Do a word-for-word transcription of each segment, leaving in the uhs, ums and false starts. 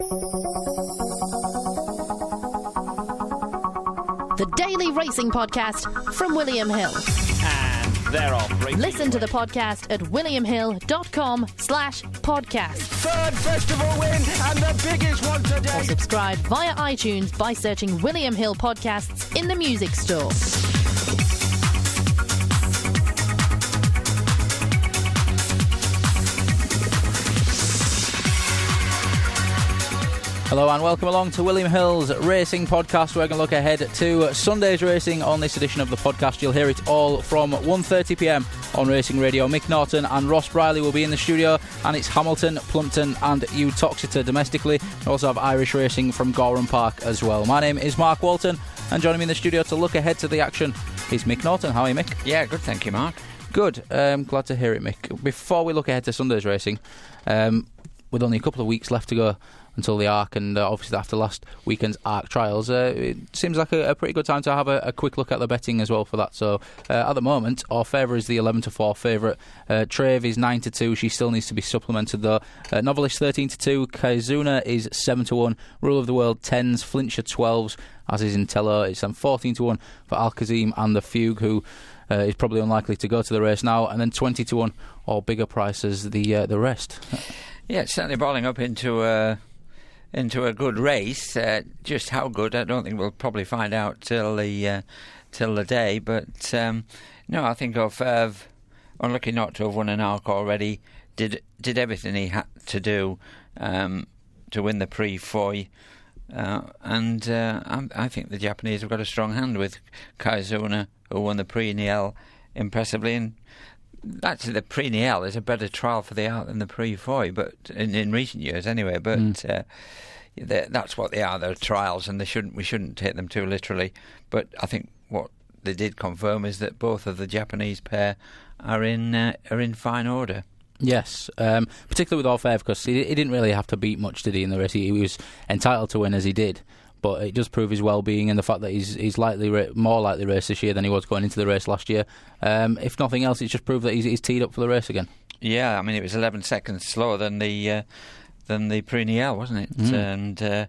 The Daily Racing Podcast from William Hill. And they're off. Listen to the podcast at williamhill.com slash podcast. Third festival win and the biggest one today. Or subscribe via iTunes by searching William Hill Podcasts in the music store. Hello and welcome along to William Hill's Racing Podcast. We're going to look ahead to Sunday's racing on this edition of the podcast. You'll hear it all from one thirty p m on Racing Radio. Mick Norton and Ross Briley will be in the studio, and it's Hamilton, Plumpton and Uttoxeter domestically. We also have Irish racing from Gorham Park as well. My name is Mark Walton, and joining me in the studio to look ahead to the action is Mick Norton. How are you, Mick? Yeah, good, thank you, Mark. Good. Um, glad to hear it, Mick. Before we look ahead to Sunday's racing, um, with only a couple of weeks left to go until the Arc, and uh, obviously after last weekend's Arc trials, uh, it seems like a, a pretty good time to have a, a quick look at the betting as well for that. So uh, at the moment, our favour is the eleven to four favourite. Uh, Trave is nine to two. She still needs to be supplemented though. Uh, Novelist thirteen to two. Kaizuna is seven to one. Rule of the World tens. Flincher twelves, as is Intello. It's um, fourteen to one for Al-Kazim and the Fugue, who uh, is probably unlikely to go to the race now. And then twenty to one or bigger prices the uh, the rest. Yeah, it's certainly balling up into a, into a good race. Uh, just how good, I don't think we'll probably find out till the uh, till the day. But um, no, I think of uh, unlucky not to have won an Arc already. Did did everything he had to do um, to win the Prix Foy. Uh, and uh, I, I think the Japanese have got a strong hand with Kaizuna, who won the Prix Niel impressively. And actually, the Prix Niel is a better trial for the Arc than the Prix Foy, but in, in recent years anyway. But mm. uh, that's what they are. They're trials, and they shouldn't. We shouldn't take them too literally. But I think what they did confirm is that both of the Japanese pair are in uh, are in fine order. Yes, um, particularly with Orfev, because he, he didn't really have to beat much, did he, in the race? He, he was entitled to win as he did. But it does prove his well-being and the fact that he's he's likely ra- more likely race this year than he was going into the race last year. Um, if nothing else, it's just proved that he's, he's teed up for the race again. Yeah, I mean, it was eleven seconds slower than the uh, than the Prix Niel, wasn't it? Mm. And uh,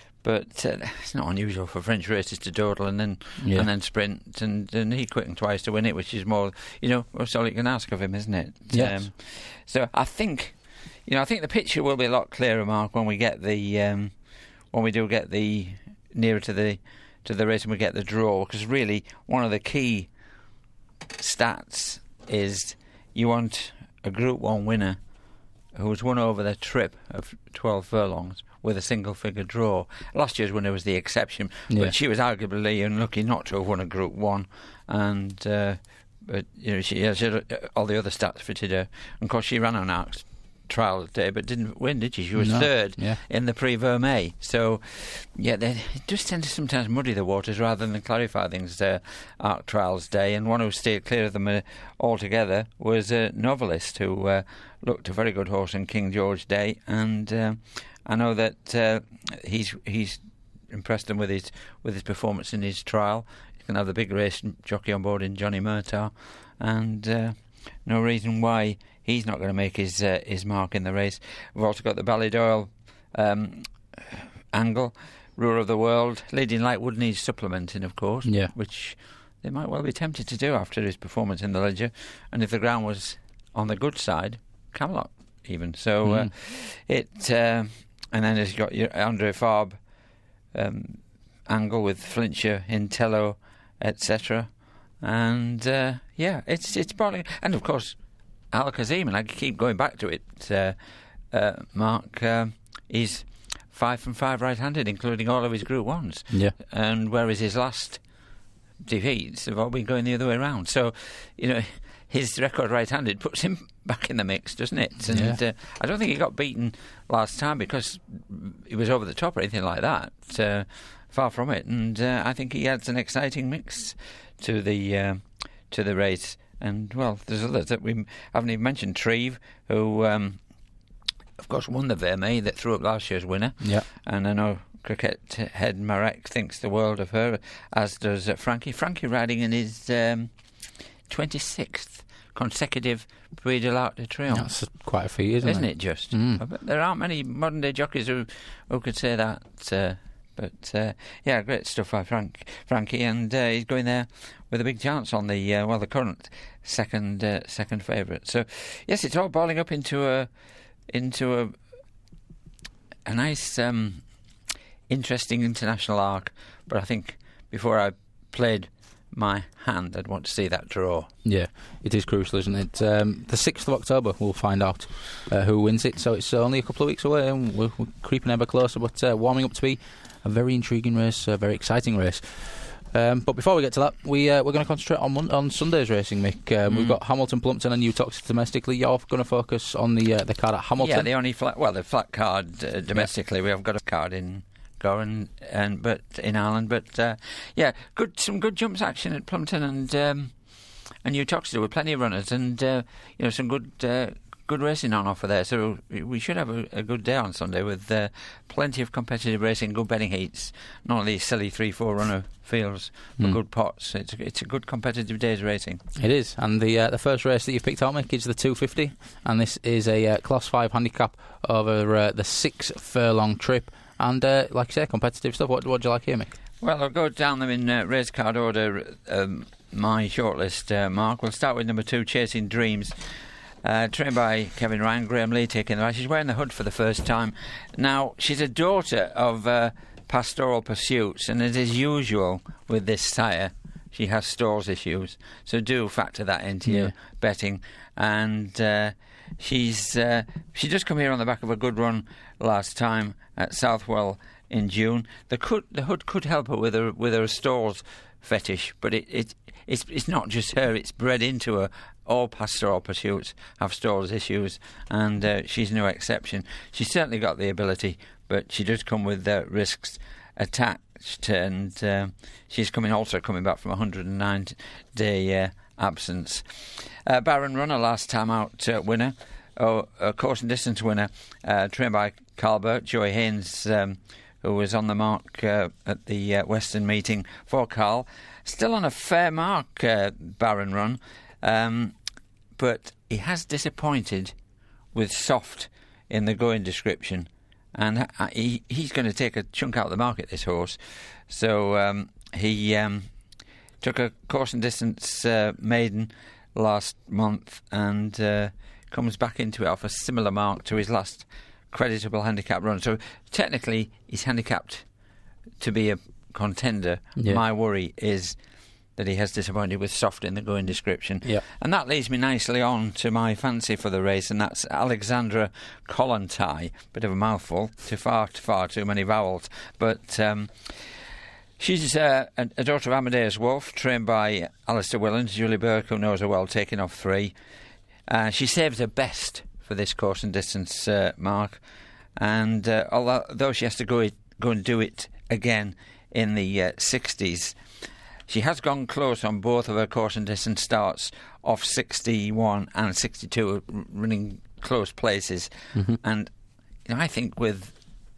but uh, it's not unusual for French racers to dawdle and then yeah. and then sprint, and, and he quickened twice to win it, which is more, you know, that's all you can ask of him, isn't it? Yes. Um, so I think, you know, I think the picture will be a lot clearer, Mark, when we get the. Um, when we do get the nearer to the to the race and we get the draw, because really one of the key stats is you want a Group one winner who has won over the trip of twelve furlongs with a single figure draw. Last year's winner was the exception, yeah. but she was arguably unlucky not to have won a Group one, and uh, but you know she has all the other stats fitted her. And of course she ran on Arc's trial today, but didn't win, did she? She was no. third yeah. in the Prix Vermeil. So, yeah, they just tend to sometimes muddy the waters rather than clarify things. Uh, Arc Trials Day, and one who stayed clear of them uh, altogether was a Novelist, who uh, looked a very good horse in King George Day, and uh, I know that uh, he's he's impressed them with his with his performance in his trial. He's going to have the big race jockey on board in Johnny Murtaugh, and uh, no reason why he's not going to make his uh, his mark in the race. We've also got the Ballydoyle um, angle, Ruler of the World. Leading Light would need supplementing, of course, yeah. which they might well be tempted to do after his performance in the Leger. And if the ground was on the good side, Camelot even. So mm. uh, it uh, and then you've got your Andre Farb um, angle with Flincher, Intello, et cetera. And uh, yeah, it's it's partly, and of course Al-Kazim, and I keep going back to it, uh, uh, Mark, uh, he's five from five right-handed, including all of his Group ones. Yeah. And whereas his last defeats have all been going the other way around. So, you know, his record right-handed puts him back in the mix, doesn't it? And yeah. uh, I don't think he got beaten last time because he was over the top or anything like that. Uh, far from it. And uh, I think he adds an exciting mix to the uh, to the race. And, well, there's others that we haven't even mentioned. Treve, who, um, of course, won the Vermeil that threw up last year's winner. Yeah. And I know cricket head Marek thinks the world of her, as does uh, Frankie. Frankie riding in his um, twenty-sixth consecutive Prix de l'Arc de Triomphe. That's quite a feat, isn't, isn't it? it just? Mm. I bet there aren't many modern day jockeys who who could say that. Uh, but uh, yeah, great stuff by Frank Frankie, and uh, he's going there with a big chance on the uh, well, the current second uh, second favourite. So yes, it's all boiling up into a into a a nice, um, interesting international arc. But I think before I played my hand, I'd want to see that draw. Yeah, it is crucial, isn't it? Um, the sixth of October, we'll find out uh, who wins it. So it's only a couple of weeks away, and we're, we're creeping ever closer. But uh, warming up to be a very intriguing race, a very exciting race. Um, but before we get to that, we uh, we're going to concentrate on Mon- on Sunday's racing, Mick. Um, mm. We've got Hamilton, Plumpton, and New Toxteth domestically. You're going to focus on the uh, the card at Hamilton. Yeah, the only flat, well, the flat card uh, domestically. Yeah. We have got a card in Goran and but in Ireland, but uh, yeah, good some good jumps action at Plumpton and um, and New Toxteth with plenty of runners and uh, you know some good uh, good racing on offer there. So we should have a, a good day on Sunday with uh, plenty of competitive racing, good betting heats, not these silly three four runner fields, but mm. good pots. It's a, it's a good competitive day's racing. It is, and the uh, the first race that you've picked out, Mick, is the two fifty, and this is a uh, Class five handicap over uh, the six furlong trip. And, uh, like I say, competitive stuff. What, what do you like here, Mick? Well, I'll go down them in uh, race card order, um, my shortlist, uh, Mark. We'll start with number two, Chasing Dreams. Uh, trained by Kevin Ryan, Graham Lee taking the ride. She's wearing the hood for the first time. Now, she's a daughter of uh, Pastoral Pursuits, and as is usual with this sire, she has stalls issues. So do factor that into yeah. your betting. And uh, she's uh, she just come here on the back of a good run last time at Southwell in June. The could, the hood could help her with her with her stalls fetish, but it, it it's it's not just her. It's bred into her. All Pastoral Pursuits have stalls issues, and uh, she's no exception. She's certainly got the ability, but she does come with uh, risks attached, and uh, she's coming also coming back from a one hundred nine day uh, absence. Uh, Baron Runner, last time out uh, winner, oh, a course and distance winner, uh, trained by Carl Burt, Joy Haynes, um, who was on the mark uh, at the uh, Western meeting for Carl. Still on a fair mark, uh, Baron Run. Um, but he has disappointed with soft in the going description, and he, he's going to take a chunk out of the market, this horse. So um, he um, took a course and distance uh, maiden last month and uh, comes back into it off a similar mark to his last creditable handicap run. So technically he's handicapped to be a contender. Yeah. My worry is that he has disappointed with soft in the going description. Yep. And that leads me nicely on to my fancy for the race, and that's Alexandra Kollontai. Bit of a mouthful, too far, too far, too many vowels. But um, she's uh, a, a daughter of Amadeus Wolf, trained by Alistair Willans, Julie Burke, who knows her well, taking off three. Uh, she saved her best for this course and distance uh, mark, and uh, although she has to go, it, go and do it again in the uh, sixties, she has gone close on both of her course and distance starts off sixty-one and sixty-two, running close places. Mm-hmm. And you know, I think with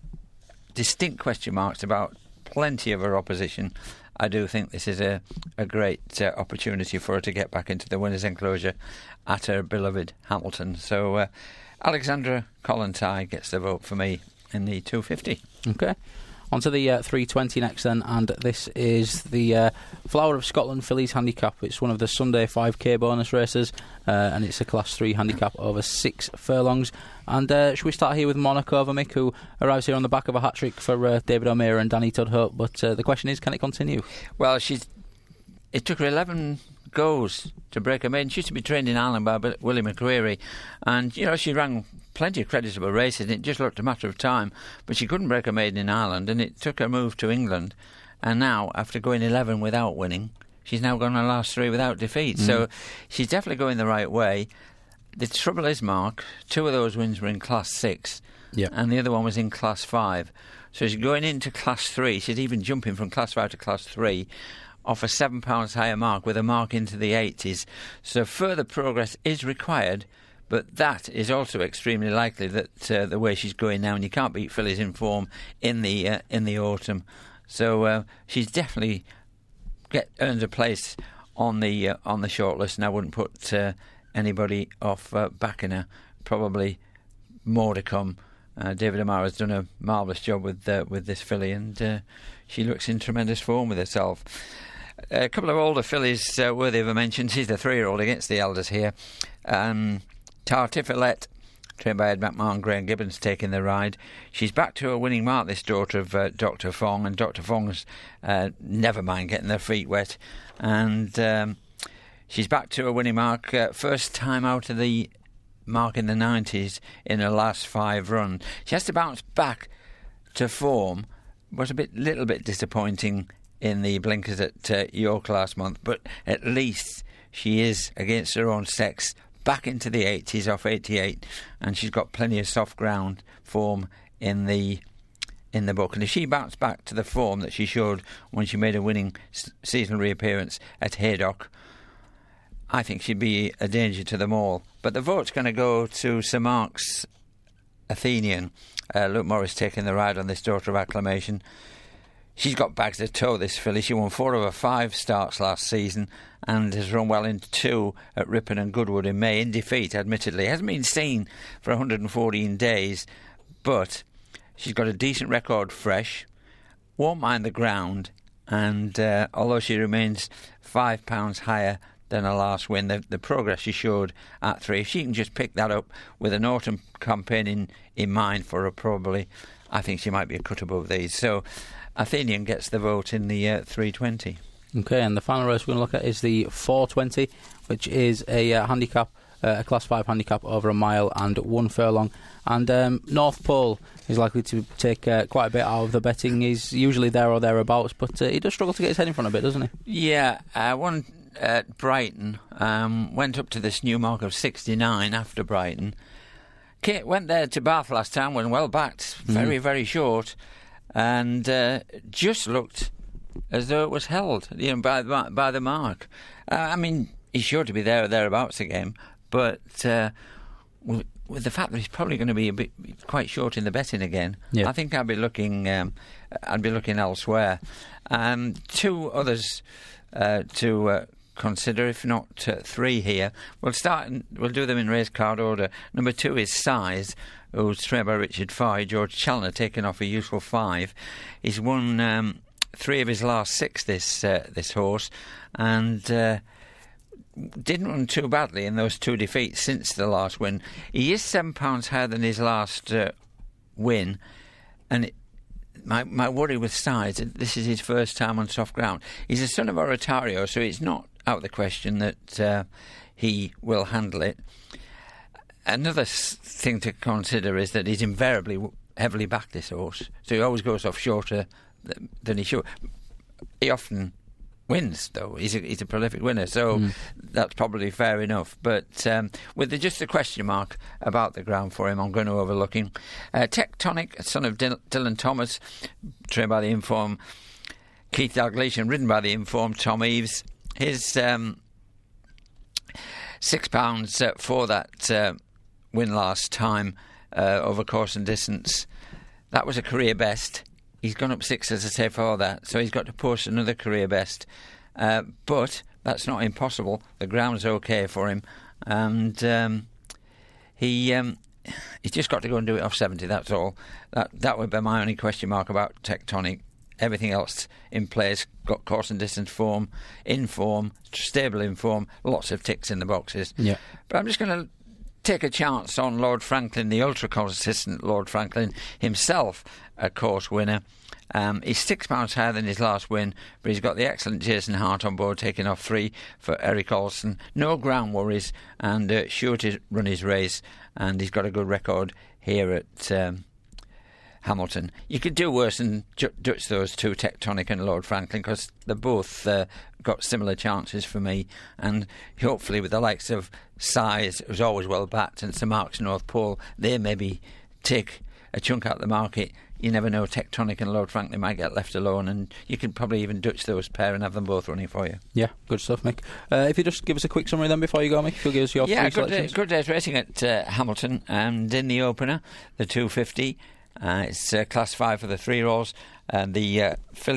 distinct question marks about plenty of her opposition, I do think this is a, a great uh, opportunity for her to get back into the winner's enclosure at her beloved Hamilton. So uh, Alexandra Kollontai gets the vote for me in the two fifty. Okay. On to the uh, three twenty next then, and this is the uh, Flower of Scotland Fillies Handicap. It's one of the Sunday five K bonus races, uh, and it's a Class three handicap over six furlongs. And uh, should we start here with Monaco, Mick, who arrives here on the back of a hat-trick for uh, David O'Meara and Danny Tudhope, but uh, the question is, can it continue? Well, she's. It took her eleven goes to break her maiden. She used to be trained in Ireland by Willie McCreary, and, you know, she ran plenty of creditable races, and it just looked a matter of time, but she couldn't break her maiden in Ireland, and it took her move to England, and now, after going eleven without winning, she's now gone her last three without defeat. Mm. So she's definitely going the right way. The trouble is, Mark, two of those wins were in Class six, yep. and the other one was in Class five. So she's going into Class three. She's even jumping from Class five to Class three off a seven pounds higher mark with a mark into the eighties. So further progress is required, but that is also extremely likely that uh, the way she's going now, and you can't beat fillies in form in the uh, in the autumn. So uh, she's definitely get earned a place on the uh, on the shortlist, and I wouldn't put uh, anybody off uh, backing her. Probably more to come. Uh, David Amara's done a marvellous job with uh, with this filly, and uh, she looks in tremendous form with herself. A couple of older fillies uh, worthy of a mention. She's the three-year-old against the elders here. Um, Tartifilet, trained by Ed McMahon, Graham Gibbons taking the ride. She's back to a winning mark, this daughter of uh, Doctor Fong, and Doctor Fong's uh, never mind getting their feet wet. And um, she's back to a winning mark, uh, first time out of the mark in the nineties in her last five runs. She has to bounce back to form. Was a bit, little bit disappointing in the blinkers at uh, York last month, but at least she is, against her own sex, back into the eighties off eighty-eight, and she's got plenty of soft ground form in the in the book. And if she bounced back to the form that she showed when she made a winning s- seasonal reappearance at Haydock, I think she'd be a danger to them all. But the vote's going to go to Sir Mark's Athenian. Uh, Luke Morris taking the ride on this daughter of acclamation. She's got bags of toe, this filly. She won four of her five starts last season and has run well into two at Ripon and Goodwood in May, in defeat, admittedly. Hasn't been seen for one hundred fourteen days, but she's got a decent record fresh, won't mind the ground, and uh, although she remains five pounds higher than her last win, the, the progress she showed at three, if she can just pick that up with an autumn campaign in, in mind for her, probably, I think she might be a cut above these. So Athenian gets the vote in the uh, three twenty. Okay, and the final race we're going to look at is the four twenty, which is a uh, handicap, uh, a Class five handicap over a mile and one furlong. And um, North Pole is likely to take uh, quite a bit out of the betting. He's usually there or thereabouts, but uh, he does struggle to get his head in front a bit, doesn't he? Yeah, uh, one at Brighton, um, went up to this new mark of sixty-nine after Brighton. Kate went there to Bath last time, went well backed, very, mm. very short, and uh, just looked as though it was held, you know, by, by, by the mark. Uh, I mean, he's sure to be there or thereabouts again, but uh, with, with the fact that he's probably going to be a bit quite short in the betting again, yeah. I think I'd be looking, um, I'd be looking elsewhere. Um, two others uh, to uh, consider, if not uh, three here. We'll start. In, we'll do them in race card order. Number two is Size, who's trained by Richard Foy. George Challoner taking off a useful five. He's won um, three of his last six. This uh, this horse, and uh, didn't run too badly in those two defeats since the last win. He is seven pounds higher than his last uh, win, and. It, My my worry with Size, this is his first time on soft ground. He's a son of Oratorio, so it's not out of the question that uh, he will handle it. Another s- thing to consider is that he's invariably w- heavily backed, this horse, so he always goes off shorter th- than he should. He often wins, though. He's a, he's a prolific winner, so mm. that's probably fair enough. But um, with the, just a question mark about the ground for him, I'm going to overlook him. Uh, Tectonic, son of Dil- Dylan Thomas, trained by the Inform Keith Dalglish and ridden by the Inform Tom Eves. His um, six pounds uh, for that uh, win last time uh, over course and distance. That was a career best. He's gone up six, as I say, for that, so he's got to post another career best. Uh, but that's not impossible. The ground's okay for him, and um, he um, he's just got to go and do it off seventy. That's all. That that would be my only question mark about Tectonic. Everything else in place, got course and distance form, in form, stable in form, lots of ticks in the boxes. Yeah. But I'm just going to take a chance on Lord Franklin, the ultra-consistent Lord Franklin himself, a course winner. Um, he's six pounds higher than his last win, but he's got the excellent Jason Hart on board, taking off three for Eric Olsen. No ground worries, and uh, sure to run his race, and he's got a good record here at um, Hamilton. You could do worse than ju- Dutch those two, Tectonic and Lord Franklin, because they're both uh, got similar chances for me, and hopefully with the likes of Size, who's always well backed, and Sir Mark's North Pole, they maybe take a chunk out of the market. You never know, Tectonic and Lord Franklin might get left alone, and you could probably even Dutch those pair and have them both running for you. Yeah, good stuff, Mick. Uh, if you just give us a quick summary then before you go, Mick, if you'll give us your yeah, three good, selections. Uh, good day's racing at uh, Hamilton, and in the opener, the two fifty, uh, it's uh, class five for the three-year-olds, and the uh, filly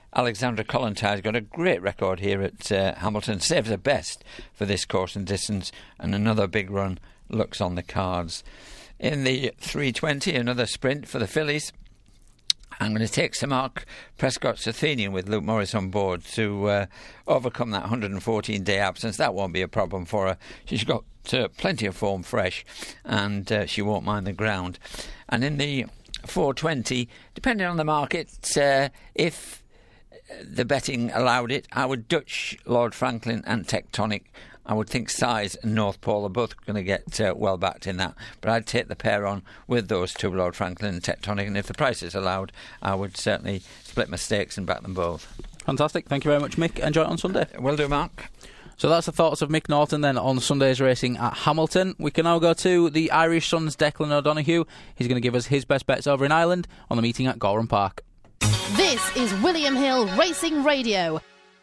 Alexandra Kollontai got a great record here at uh, Hamilton, saves her best for this course and distance, and another big run looks on the cards. In the three twenty, another sprint for the fillies. I'm going to take Sir Mark Prescott's Athenian with Luke Morris on board to uh, overcome that one hundred fourteen day absence. That won't be a problem for her. She's got uh, plenty of form fresh, and uh, she won't mind the ground. And in the four twenty, depending on the market, uh, if the betting allowed it, I would Dutch Lord Franklin and Tectonic. I would think Size and North Pole are both going to get uh, well backed in that. But I'd take the pair on with those two, Lord Franklin and Tectonic. And if the price is allowed, I would certainly split my stakes and back them both. Fantastic. Thank you very much, Mick. Enjoy it on Sunday. Will do, Mark. So that's the thoughts of Mick Norton then on Sunday's racing at Hamilton. We can now go to the Irish Sun's Declan O'Donoghue. He's going to give us his best bets over in Ireland on the meeting at Gowran Park. This is William Hill Racing Radio.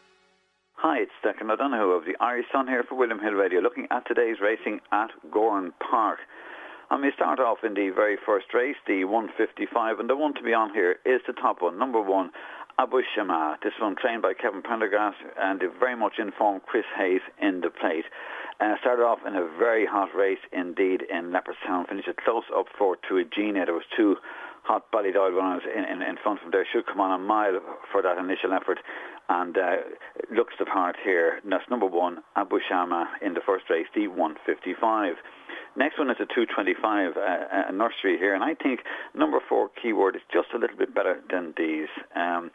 Hi, it's Declan O'Donoghue of the Irish Sun here for William Hill Radio, looking at today's racing at Gowran Park. And we start off in the very first race, the one fifty-five, and the one to be on here is the top one, number one, Abu Shama. This one trained by Kevin Prendergast and the very much informed Chris Hayes in the plate. Uh, started off in a very hot race indeed in Leopardstown, finished a close up for to Egina. There was two hot bellied oil runners in, in, in front from there. Should come on a mile for that initial effort, and uh, looks the part here. And that's number one, Abu Shama, in the first race, the one fifty-five. Next one is a two twenty-five, uh, a nursery here, and I think number four, Keyword, is just a little bit better than these. Um,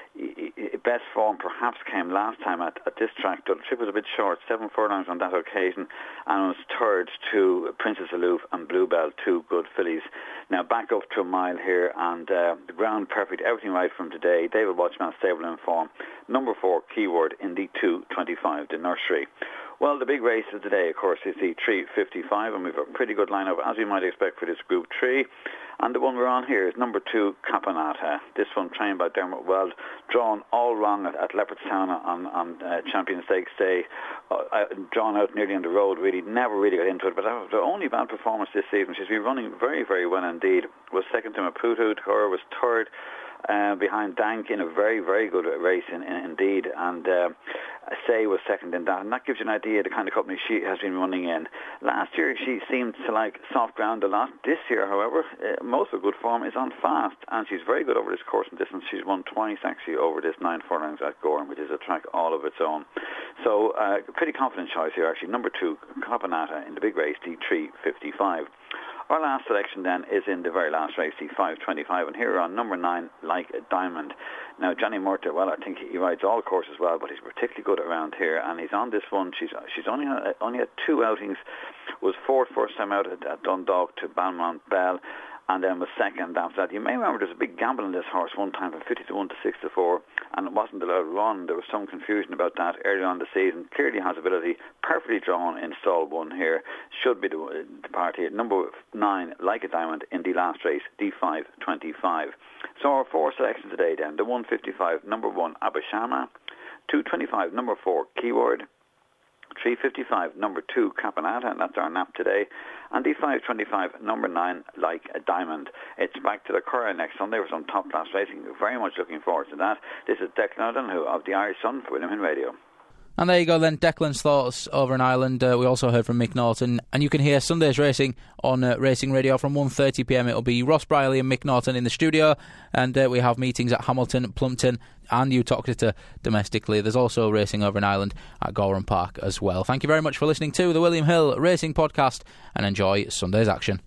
best form perhaps came last time at, at this track. The trip was a bit short, seven furlongs on that occasion, and was third to Princess Aloof and Bluebell, two good fillies. Now back up to a mile here, and uh, the ground perfect, everything right from today. David Watchman stable in form. Number four, Keyword, in the two twenty-five, the nursery. Well, the big race of today, of course, is the three fifty-five, and we've got a pretty good lineup, as we might expect, for this Group three. And the one we're on here is number two, Caponata. This one trained by Dermot Weld, drawn all wrong at, at Leopardstown on, on uh, Champion Stakes Day, uh, drawn out nearly on the road, really, never really got into it. But the only bad performance this season, she's been running very, very well indeed, was second to Maputo, her was third uh, behind Dank in a very, very good race in, in, indeed, and uh, Say was second in that, and that gives you an idea of the kind of company she has been running in. Last year she seemed to like soft ground a lot. This year, however, uh, most of good form is on fast, and she's very good over this course and distance. She's won twice actually over this nine furlongs at Gowran, which is a track all of its own. So uh, pretty confident choice here actually. Number two, Caponata, in the big race, the three fifty-five. Our last selection then is in the very last race, the five twenty-five, and here we're on number nine, Like a Diamond. Now, Johnny Murtagh, well, I think he rides all courses well, but he's particularly good around here, and he's on this one. She's she's only had, only had two outings, was fourth first time out at, at Dundalk to Balmont Bell, and then was second after that. You may remember there's a big gamble in this horse one time from fifty to one to six to four, and it wasn't allowed to run. There was some confusion about that early on in the season. Clearly has ability, perfectly drawn in stall one here. Should be the, the part here. Number nine, Like a Diamond, in the last race, D five twenty-five. So our four selections today then, the one fifty-five, number one, Abu Shama, two twenty-five, number four, Keyword, three fifty-five, number two, Caponata, and that's our nap today, and the five twenty-five, number nine, Like a Diamond. It's back to the Curragh next Sunday for some top-class racing. Very much looking forward to that. This is Declan O'Donoghue of the Irish Sun for William Hill Radio. And there you go then, Declan's thoughts over in Ireland. Uh, we also heard from Mick Norton, and you can hear Sunday's racing on uh, Racing Radio from one thirty p m. It'll be Ross Brierley and Mick Norton in the studio, and uh, we have meetings at Hamilton, Plumpton and Uttoxeter domestically. There's also racing over in Ireland at Gowran Park as well. Thank you very much for listening to the William Hill Racing Podcast, and enjoy Sunday's action.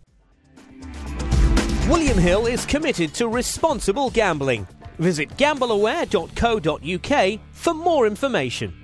William Hill is committed to responsible gambling. Visit gamble aware dot co dot uk for more information.